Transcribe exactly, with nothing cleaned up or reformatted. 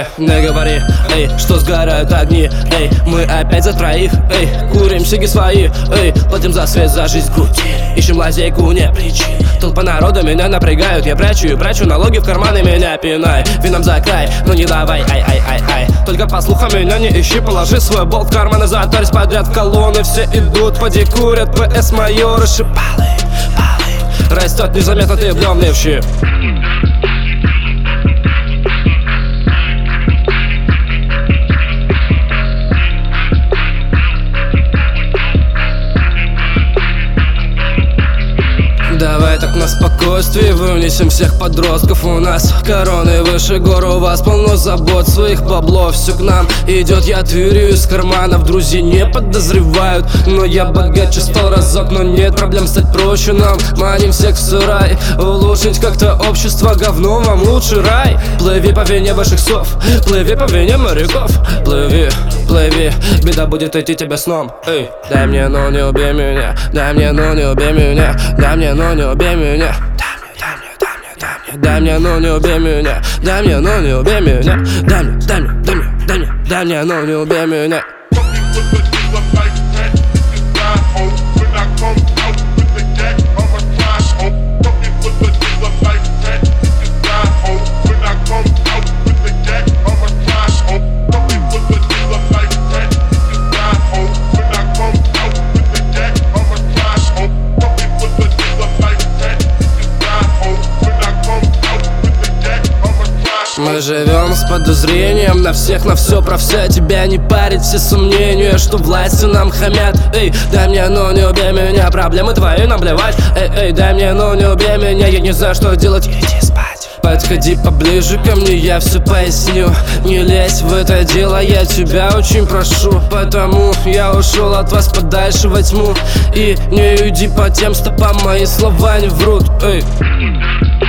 не говори, эй, что сгорают огни, эй, мы опять за троих, эй, курим сиги свои, эй, платим за свет, за жизнь крути, ищем лазейку, не причин. Толпа народа меня напрягают, я прячу и прячу налоги в карманы, меня пинай, вином за край, ну не давай, ай-ай-ай-ай. Только по слухам меня не ищи, положи свой болт в карман и затарись подряд в колонны. Все идут, поди курят, ПС майоры, шипалы, палы. Растет незаметно, ты влёбный в щи. Давай так на спокойствии вынесем всех подростков. У нас короны выше гор, у вас полно забот, своих баблов. Все к нам идет, я тырю из карманов. Друзья не подозревают, но я богаче стал разок. Но нет проблем стать проще нам, маним всех в сарай. Улучшить как-то общество, говно вам лучше рай. Плыви по вине ваших сов, плыви по вине моряков. Плыви, плыви, беда будет идти тебе сном. Эй, дай мне, но не убей меня, дай мне, но не убей меня, дай мне, но не убей меня. Дай мне, но не убей меня. Дай мне, но не убей меня. Дай мне, дай мне, дай мне, дай мне, дай мне, но не убей меня. Мы живем с подозрением на всех, на все про все. Тебя не парит все сомнения, что власти нам хамят. Эй, дай мне, но не убей меня, проблемы твои наплевать. Эй, эй, дай мне, но не убей меня, я не знаю, что делать, иди спать. Подходи поближе ко мне, я все поясню. Не лезь в это дело, я тебя очень прошу. Потому я ушел от вас подальше во тьму. И не иди по тем стопам, мои слова не врут. Эй.